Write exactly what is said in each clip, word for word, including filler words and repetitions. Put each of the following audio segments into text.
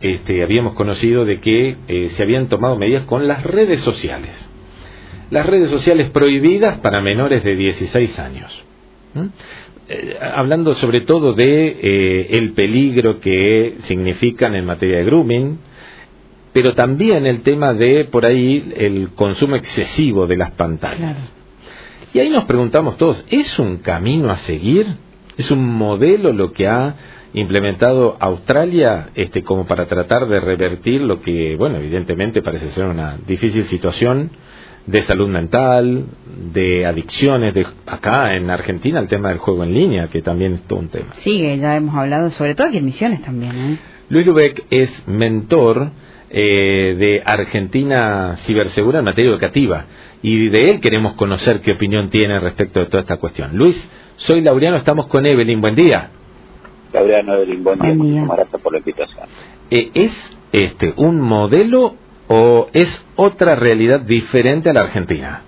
este, habíamos conocido de que eh, se habían tomado medidas con las redes sociales. Las redes sociales prohibidas para menores de dieciséis años. ¿Mm? Eh, hablando sobre todo de eh, el peligro que significan en materia de grooming, pero también el tema de, por ahí, el consumo excesivo de las pantallas. Claro. Y ahí nos preguntamos todos, ¿es un camino a seguir? ¿Es un modelo lo que ha implementado Australia este, como para tratar de revertir lo que, bueno, evidentemente parece ser una difícil situación de salud mental, de adicciones, de acá en Argentina el tema del juego en línea, que también es todo un tema? Sí, ya hemos hablado, sobre todo aquí en Misiones también, ¿eh? Luis Lubeck es mentor eh, de Argentina Cibersegura en materia educativa, y de él queremos conocer qué opinión tiene respecto de toda esta cuestión. Luis, soy Laureano, estamos con Evelyn, buen día. Laureano, Evelyn, buen día, buen día. Muchísimas gracias por la invitación. Eh, ¿Es este un modelo o es otra realidad diferente a la Argentina?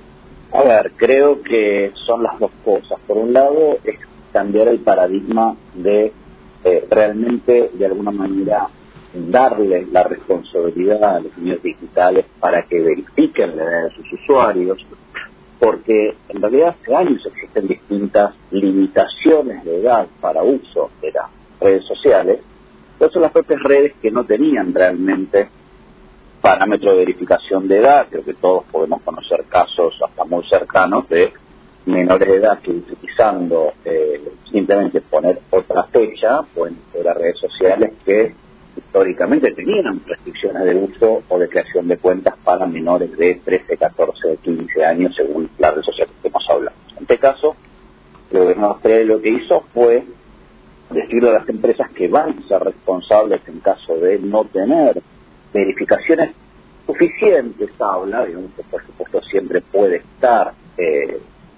A ver, creo que son las dos cosas. Por un lado, es cambiar el paradigma de eh, realmente, de alguna manera, darle la responsabilidad a los medios digitales para que verifiquen la edad de sus usuarios, porque en realidad hace años existen distintas limitaciones de edad para uso de las redes sociales, pero son las propias redes que no tenían realmente parámetro de verificación de edad. Creo que todos podemos conocer casos hasta muy cercanos de menores de edad que, utilizando eh, simplemente poner otra fecha, pueden ser las redes sociales que históricamente tenían restricciones de uso o de creación de cuentas para menores de trece, catorce, quince años, según las redes sociales que hemos hablado. En este caso, el gobierno de Australia lo que hizo fue decirle a las empresas que van a ser responsables en caso de no tener verificaciones suficientes. Habla, digamos que por supuesto siempre puede estar eh,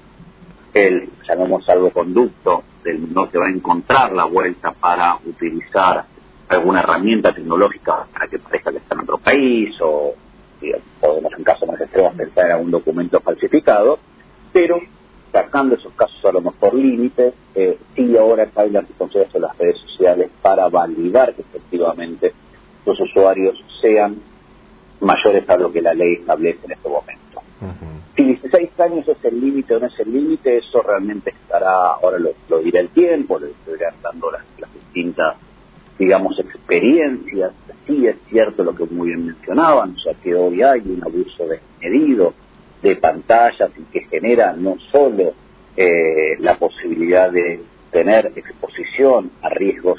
el, llamemos salvoconducto, del no te va a encontrar la vuelta para utilizar alguna herramienta tecnológica para que parezca que está en otro país, o digamos, podemos en casos más extremos pensar en algún documento falsificado, pero sacando esos casos a lo mejor límites, eh, sí ahora hay la responsabilidad de las redes sociales para validar que efectivamente los usuarios sean mayores a lo que la ley establece en este momento. Uh-huh. Si dieciséis años es el límite o no es el límite, eso realmente estará, ahora lo, lo dirá el tiempo, lo irán dando las, las distintas, digamos, experiencias. Sí es cierto lo que muy bien mencionaban, o sea que hoy hay un abuso desmedido de pantallas y que genera no solo eh, la posibilidad de tener exposición a riesgos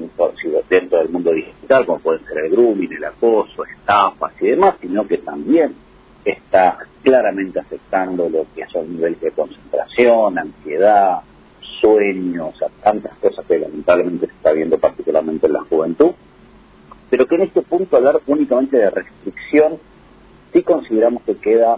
dentro del mundo digital, como pueden ser el grooming, el acoso, estafas y demás, sino que también está claramente afectando lo que son niveles de concentración, ansiedad, sueño, o sea, tantas cosas que lamentablemente se está viendo particularmente en la juventud, pero que en este punto hablar únicamente de restricción sí consideramos que queda,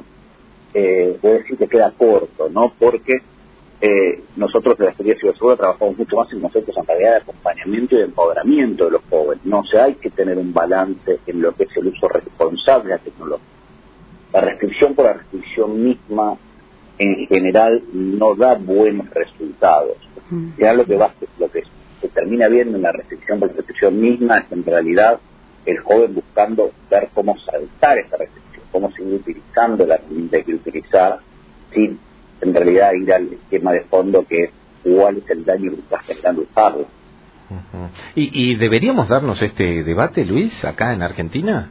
eh, voy a decir que queda corto, ¿no? Porque eh, nosotros de la Secretaría de Cibersegura trabajamos mucho más en conceptos en realidad de acompañamiento y de empoderamiento de los jóvenes, ¿no? O sea, hay que tener un balance en lo que es el uso responsable de la tecnología. La restricción por la restricción misma en general no da buenos resultados. Mm. Ya lo que va, lo que se termina viendo en la restricción por la restricción misma es en realidad el joven buscando ver cómo saltar esa restricción, cómo seguir utilizando la herramienta que quiere utilizar, sin en realidad ir al esquema de fondo que es cuál es el daño que está generando usarlo. Uh-huh. ¿Y, ¿Y deberíamos darnos este debate, Luis, acá en Argentina?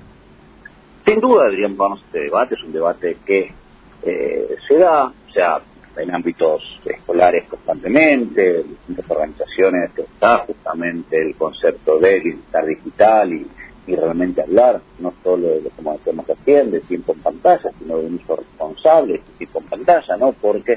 Sin duda deberíamos darnos este debate. Es un debate que eh, se da, o sea, en ámbitos escolares constantemente, distintas organizaciones que está justamente el concepto de bienestar digital y, y realmente hablar no solo de lo que estamos haciendo, de tiempo en pantalla, sino de un uso responsable de este tiempo en pantalla, ¿no? Porque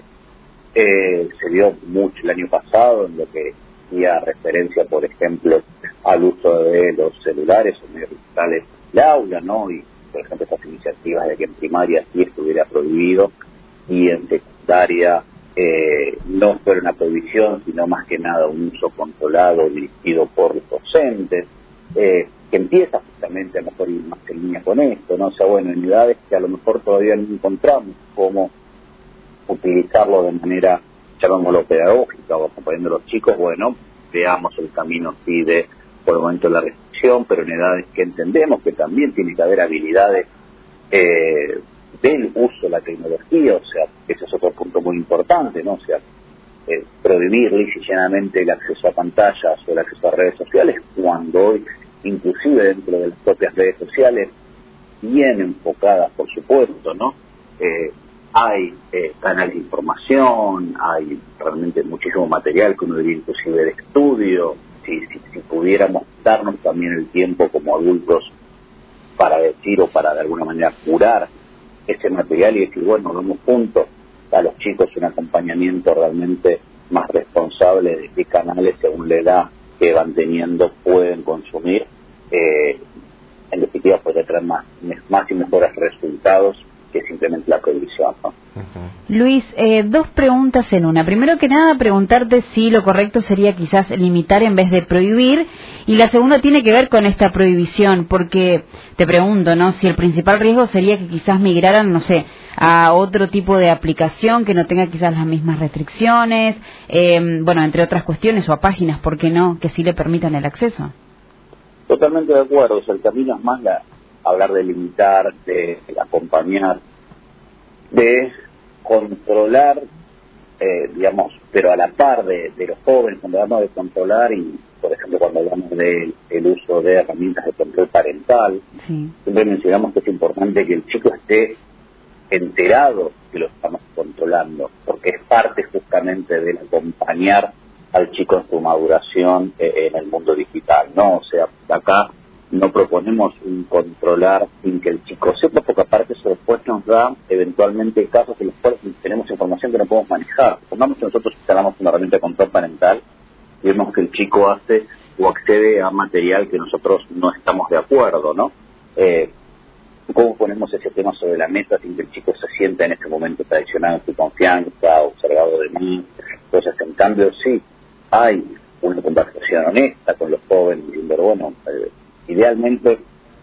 eh, se dio mucho el año pasado en lo que hacía referencia, por ejemplo, al uso de los celulares o medios digitales del aula, ¿no? Y por ejemplo estas iniciativas de que en primaria sí estuviera prohibido y en secundaria eh, no fuera una prohibición, sino más que nada un uso controlado dirigido por los docentes, eh, que empieza justamente a lo mejor ir más en línea con esto, ¿no? O sea, bueno, en edades que a lo mejor todavía no encontramos cómo utilizarlo de manera, llamémoslo pedagógica o acompañando a los chicos, bueno, veamos el camino así de por el momento la restricción, pero en edades que entendemos que también tiene que haber habilidades eh, del uso de la tecnología, o sea, ese es otro punto muy importante, ¿no? O sea, eh, prohibir lisa y llanamente el acceso a pantallas o el acceso a redes sociales, cuando hoy, inclusive dentro de las propias redes sociales, bien enfocadas, por supuesto, ¿no? Eh, hay eh, canales de información, hay realmente muchísimo material que uno diría inclusive de estudio. Si, si, si pudiéramos darnos también el tiempo como adultos para decir o para de alguna manera curar ese material y decir, bueno, vamos juntos a los chicos un acompañamiento realmente más responsable de qué canales según la edad que van teniendo pueden consumir, eh, en definitiva puede traer más, más y mejores resultados que simplemente la prohibición, ¿no? Uh-huh. Luis, eh, dos preguntas en una. Primero que nada, preguntarte si lo correcto sería quizás limitar en vez de prohibir, y la segunda tiene que ver con esta prohibición, porque te pregunto, ¿no? Si el principal riesgo sería que quizás migraran, no sé, a otro tipo de aplicación que no tenga quizás las mismas restricciones, eh, bueno, entre otras cuestiones, o a páginas, ¿por qué no?, que sí le permitan el acceso. Totalmente de acuerdo. O sea, el camino es más la hablar de limitar, de acompañar, de controlar, eh, digamos, pero a la par de, de los jóvenes, cuando hablamos de controlar y, por ejemplo, cuando hablamos del de, uso de herramientas de control parental, sí. Siempre mencionamos que es importante que el chico esté enterado que lo estamos controlando, porque es parte justamente del acompañar al chico en su maduración eh, en el mundo digital, ¿no? O sea, acá no proponemos un controlar sin que el chico sepa, porque aparte eso después nos da eventualmente casos en los cuales tenemos información que no podemos manejar. Supongamos que nosotros instalamos una herramienta de control parental y vemos que el chico hace o accede a material que nosotros no estamos de acuerdo, ¿no? Eh, ¿Cómo ponemos ese tema sobre la mesa sin que el chico se sienta en este momento traicionado en su confianza, observado de mí? Entonces, en cambio, sí, hay una conversación honesta con los jóvenes, diciendo, bueno, eh, idealmente,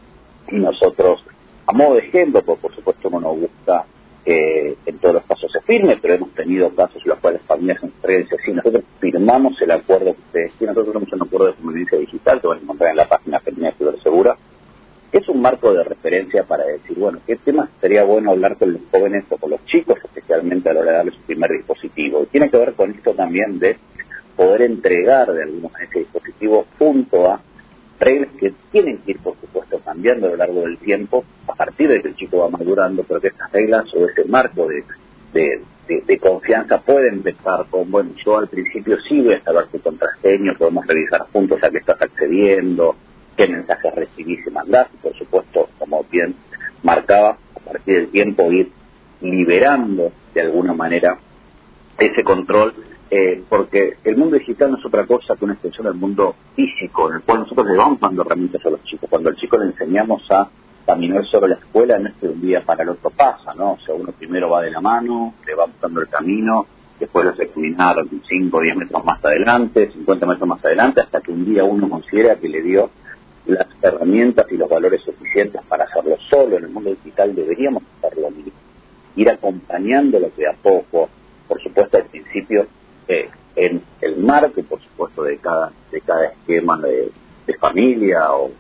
y nosotros, a modo de ejemplo, porque por supuesto no nos gusta que en todos los casos se firme, pero hemos tenido casos en los cuales familias se entregan, sí, nosotros firmamos el acuerdo que ustedes tienen, nosotros tenemos un acuerdo de convivencia digital, que van a encontrar en la página Femenina de Cibersegura. Es un marco de referencia para decir, bueno, ¿qué temas sería bueno hablar con los jóvenes o con los chicos, especialmente a la hora de darles su primer dispositivo? Y tiene que ver con esto también de poder entregar de alguna manera ese dispositivo junto a reglas que tienen que ir, por supuesto, cambiando a lo largo del tiempo, a partir de que el chico va madurando, pero que estas reglas o ese marco de, de, de, de confianza puede empezar con, bueno, yo al principio sí voy a saber tu contraseña, podemos revisar juntos a qué estás accediendo, qué mensajes recibís y mandás, y por supuesto, como bien marcaba, a partir del tiempo ir liberando de alguna manera ese control, eh, porque el mundo digital no es otra cosa que una extensión del mundo físico, en el cual nosotros le vamos dando herramientas a los chicos. Cuando al chico le enseñamos a caminar sobre la escuela, no es que un día para el otro pasa, ¿no? O sea, uno primero va de la mano, le va buscando el camino, después lo hace caminar cinco o diez metros más adelante, cincuenta metros más adelante, hasta que un día uno considera que le dio las herramientas y los valores suficientes para hacerlo solo. En el mundo digital deberíamos hacerlo mismo, ir acompañándolo de a poco, por supuesto al principio eh, en el marco, por supuesto, de cada de cada esquema de, de familia o,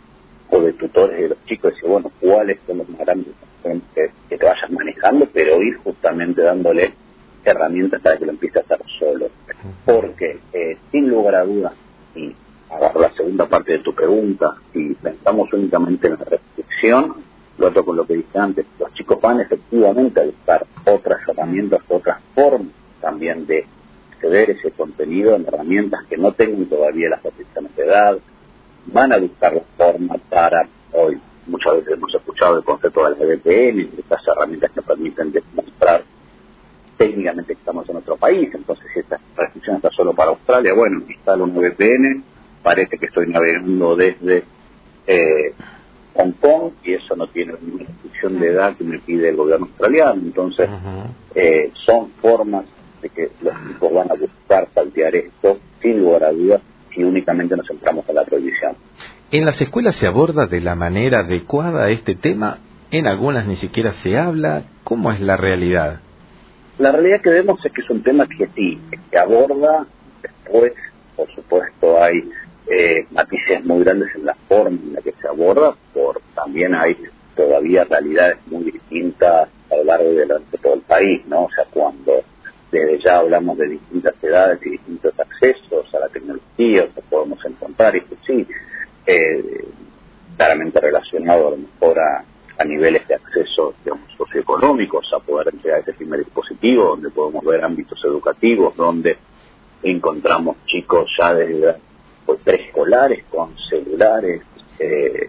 o de tutores de los chicos, decir, bueno, cuáles son los más grandes que, que te vayas manejando, pero ir justamente dándole herramientas para que lo empiece a hacer solo, porque eh, sin lugar a dudas, y agarro la segunda parte de tu pregunta, si pensamos únicamente en la restricción, lo otro con lo que dije antes, los chicos van efectivamente a buscar otras herramientas, otras formas también de acceder ese contenido en herramientas que no tengan todavía las restricciones de edad, van a buscar la forma para, hoy muchas veces hemos escuchado el concepto de la V P N, estas herramientas que permiten demostrar técnicamente que estamos en otro país, entonces si esta restricción está solo para Australia, bueno, instalo una V P N, parece que estoy navegando desde eh, Hong Kong y eso no tiene ninguna restricción de edad que me pide el gobierno australiano. Entonces uh-huh. eh, son formas de que los chicos van a buscar saltear esto sin lugar a dudas si únicamente nos centramos en la prohibición. ¿En las escuelas se aborda de la manera adecuada este tema? ¿En algunas ni siquiera se habla? ¿Cómo es la realidad? La realidad que vemos es que es un tema que sí, que aborda, después por supuesto hay eh, matices muy grandes en la forma en la que se aborda, por también hay todavía realidades muy distintas a lo largo de, la, de todo el país, ¿no? O sea, cuando desde ya hablamos de distintas edades y distintos accesos a la tecnología, que podemos encontrar, y que sí, eh, claramente relacionado a lo mejor a, a niveles de acceso, digamos, socioeconómicos, a poder entregar ese primer dispositivo, donde podemos ver ámbitos educativos, donde encontramos chicos ya desde pues, preescolares con celulares, eh,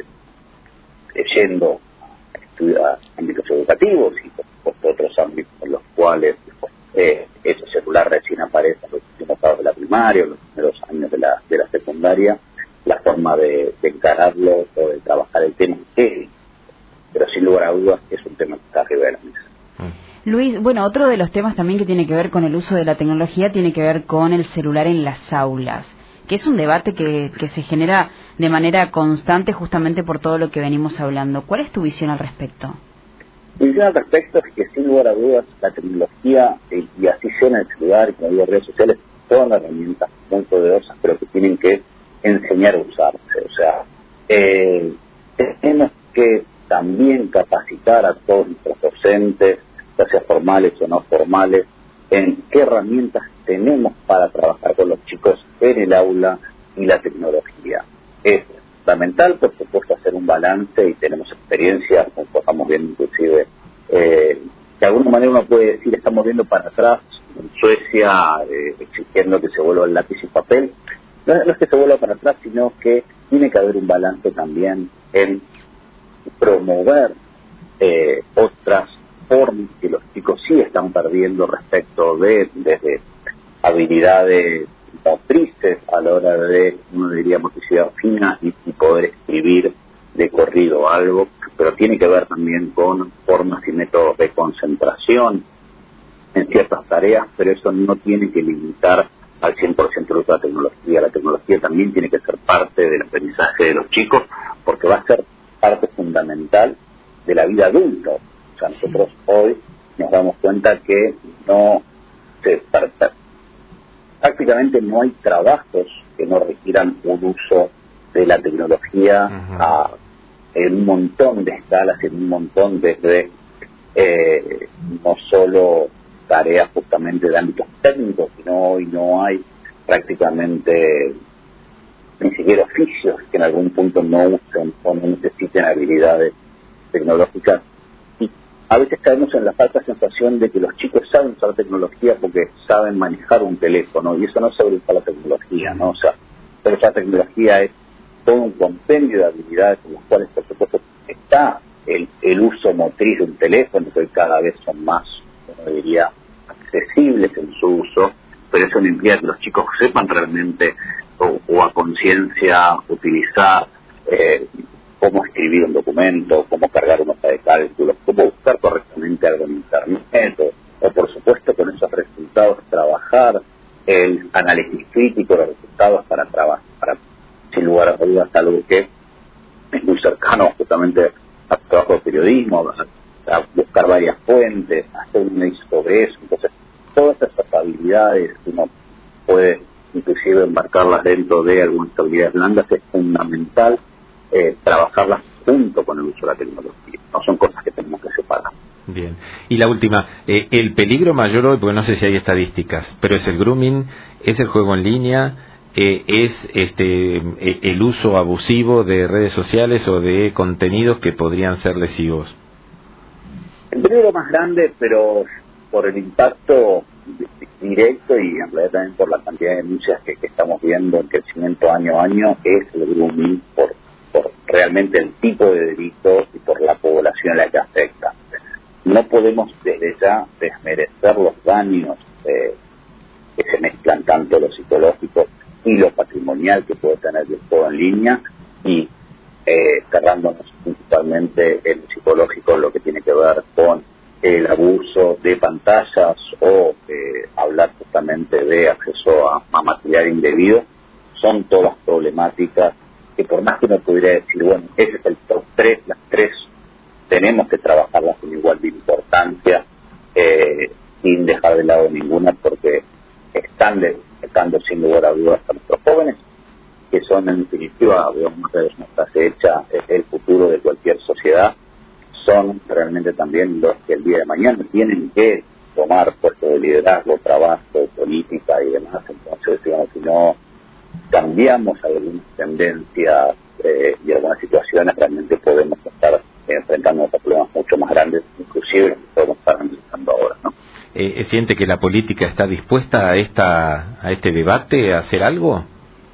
yendo a estudiar ámbitos educativos y por supuesto otros ámbitos en los cuales eh, ese celular recién aparece en los últimos grados de la primaria, en los primeros años de la, de la secundaria, la forma de, de encararlo o de trabajar el tema es, pero sin lugar a dudas es un tema que está arriba de la mesa. Luis, bueno, otro de los temas también que tiene que ver con el uso de la tecnología tiene que ver con el celular en las aulas, que es un debate que, que se genera de manera constante justamente por todo lo que venimos hablando. ¿Cuál es tu visión al respecto? Mi visión al respecto es que sin lugar a dudas la tecnología, eh, y así sea en el celular y con las redes sociales, son herramientas muy poderosas, pero que tienen que enseñar a usarse. O sea, eh, tenemos que también capacitar a todos nuestros docentes, ya sea formales o no formales, en qué herramientas tenemos para trabajar con los chicos en el aula y la tecnología. Es fundamental, por supuesto, hacer un balance y tenemos experiencias, como estamos viendo inclusive, eh, de alguna manera uno puede decir, estamos viendo para atrás, en Suecia, eh, exigiendo que se vuelva el lápiz y papel. No, no es que se vuelva para atrás, sino que tiene que haber un balance también en promover eh, otras formas que los chicos sí están perdiendo respecto de desde habilidades motrices a la hora de, uno diría, motricidad fina y, y poder escribir de corrido algo, pero tiene que ver también con formas y métodos de concentración en ciertas tareas, pero eso no tiene que limitar al cien por ciento el uso de la tecnología. La tecnología también tiene que ser parte del aprendizaje de los chicos, porque va a ser parte fundamental de la vida adulta. O sea, nosotros hoy nos damos cuenta que no se prácticamente no hay trabajos que no requieran un uso de la tecnología uh-huh. a, en un montón de escalas, en un montón desde eh, no solo tareas justamente de ámbitos técnicos, sino hoy no hay prácticamente ni siquiera oficios que en algún punto no usen o no necesiten habilidades tecnológicas. Y a veces caemos en la falsa sensación de que los chicos saben usar tecnología porque saben manejar un teléfono, y eso no es saber usar la tecnología, ¿no? O sea, pero esa tecnología es todo un compendio de habilidades en las cuales, por supuesto, está el, el uso motriz de un teléfono, que cada vez son más, uno diría, accesibles en su uso, pero eso no implica que los chicos sepan realmente o, o a conciencia utilizar eh, cómo escribir un documento, cómo cargar una hoja de cálculo, cómo buscar correctamente algo en internet, o, o por supuesto con esos resultados trabajar el análisis crítico de los resultados para trabajar, para, sin lugar a dudas, algo que es muy cercano justamente al trabajo de periodismo, a, a buscar varias fuentes, hacer un análisis sobre eso. Entonces, todas estas habilidades que uno puede inclusive embarcarlas dentro de algunas habilidades blandas, es fundamental eh, trabajarlas junto con el uso de la tecnología. No son cosas que tenemos que separar. Bien. Y la última, eh, el peligro mayor hoy, porque no sé si hay estadísticas, pero es el grooming, es el juego en línea, eh, es este eh, el uso abusivo de redes sociales o de contenidos que podrían ser lesivos. El peligro más grande, pero por el impacto directo y en realidad también por la cantidad de denuncias que, que estamos viendo en crecimiento año a año, es el grooming por, por realmente el tipo de delito y por la población a la que afecta. No podemos desde ya desmerecer los daños eh, que se mezclan tanto lo psicológico y lo patrimonial que puede tener el juego en línea, y eh, cerrándonos principalmente en lo psicológico, lo que tiene que ver con el abuso de pantallas o eh, hablar justamente de acceso a, a material indebido. Son todas problemáticas que, por más que uno pudiera decir, bueno, ese es el top tres, las tres tenemos que trabajarlas con igual de importancia, eh, sin dejar de lado ninguna, porque están detectando sin lugar a dudas a nuestros jóvenes, que son son en definitiva, digamos, una frase hecha, el futuro de cualquier sociedad, son realmente también los que el día de mañana tienen que tomar puestos de liderazgo, trabajo, política y demás. Entonces, digamos, si no cambiamos algunas tendencias eh, y algunas situaciones, realmente podemos estar enfrentando a problemas mucho más grandes, inclusive los que podemos estar analizando ahora, ¿no? Eh, ¿Siente que la política está dispuesta a esta a este debate, a hacer algo?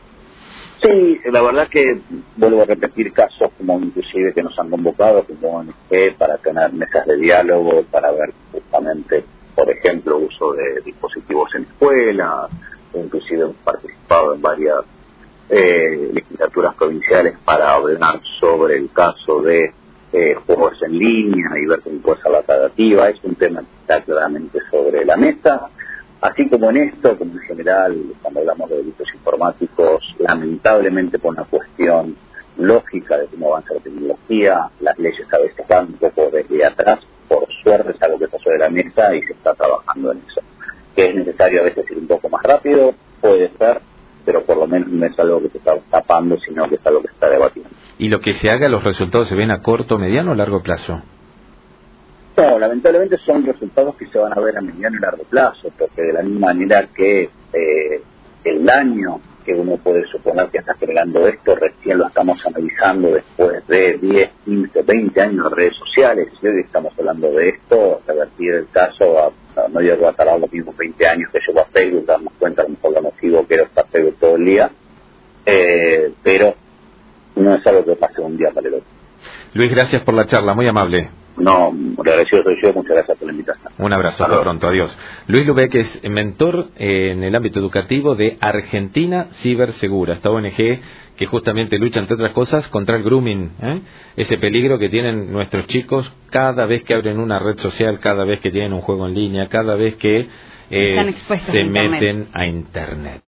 Sí, la verdad que vuelvo a repetir casos como inclusive que nos han convocado como O N G para tener mesas de diálogo, para ver justamente, por ejemplo, uso de dispositivos en escuelas, inclusive hemos participado en varias eh, legislaturas provinciales para hablar sobre el caso de eh, juegos en línea y ver cómo puede ser la alternativa. Es un tema que está claramente sobre la mesa. Así como en esto, como en general, cuando hablamos de delitos informáticos, lamentablemente por una cuestión lógica de cómo avanza la tecnología, las leyes a veces van un poco desde atrás. Por suerte es algo que está sobre la mesa y se está trabajando en eso. Que es necesario a veces ir un poco más rápido, puede ser, pero por lo menos no es algo que se está tapando, sino que es algo que se está debatiendo. ¿Y lo que se haga, los resultados se ven a corto, mediano o largo plazo? No, lamentablemente son resultados que se van a ver a mediano y largo plazo, porque de la misma manera que eh, el daño que uno puede suponer que está generando esto, recién lo estamos analizando después de diez, quince, veinte años de redes sociales, y hoy estamos hablando de esto, revertir el caso, a, a, no llegó a tardar los mismos veinte años que llegó a Facebook, darnos cuenta a lo mejor lo nocivo que era estar Facebook todo el día, eh, pero no es algo que pase un día para el otro. Luis, gracias por la charla, muy amable. No, le agradecido soy yo, muchas gracias por la invitación. Un abrazo, hasta pronto, adiós. Luis Lubeck es mentor en el ámbito educativo de Argentina Cibersegura, esta O N G que justamente lucha, entre otras cosas, contra el grooming, ¿eh? Ese peligro que tienen nuestros chicos cada vez que abren una red social, cada vez que tienen un juego en línea, cada vez que eh, se meten a Internet.